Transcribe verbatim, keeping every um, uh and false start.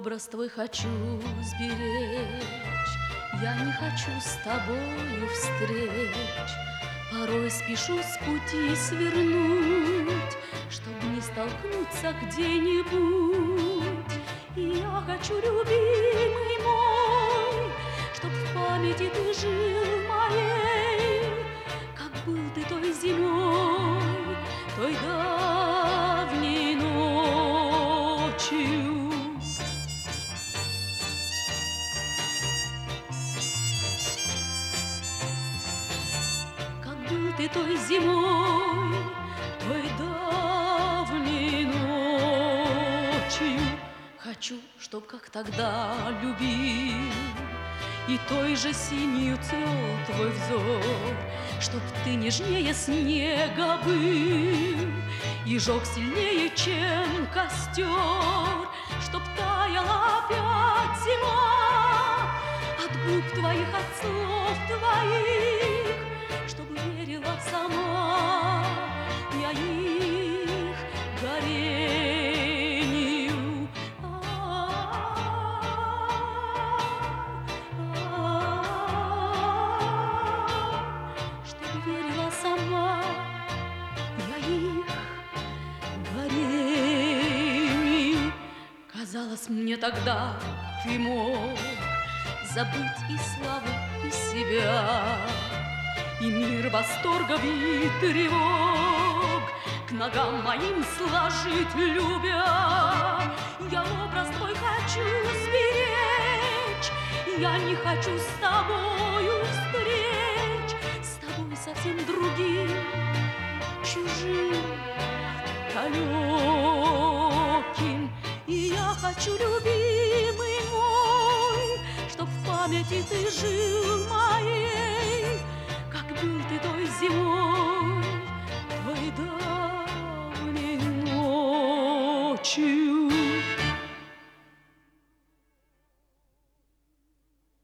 образ твой хочу сберечь, я не хочу с тобою встреч. Порой спешу с пути свернуть, чтоб не столкнуться где-нибудь. И я хочу, любимый мой, чтоб в памяти ты жил моей, как был ты той зимой, той давней ночью. Как был ты той зимой, той давней ночью. Хочу, чтоб как тогда любил, и той же синью цвел твой взор, чтоб ты нежнее снега был и жег сильнее, чем костер, чтоб таяла опять зима от губ твоих, от слов твоих, чтоб верила сама я их горению. Чтоб верила сама я их горению. Казалось мне тогда, ты мог забыть и славу, и себя, и мир восторгов и тревог к ногам моим сложить, любя. Я образ твой хочу сберечь, я не хочу с тобою встреч, с тобой совсем другим, чужим, далеким. И я хочу, любимый мой, чтоб в памяти ты жил моей, как был ты той зимой, той давней ночью.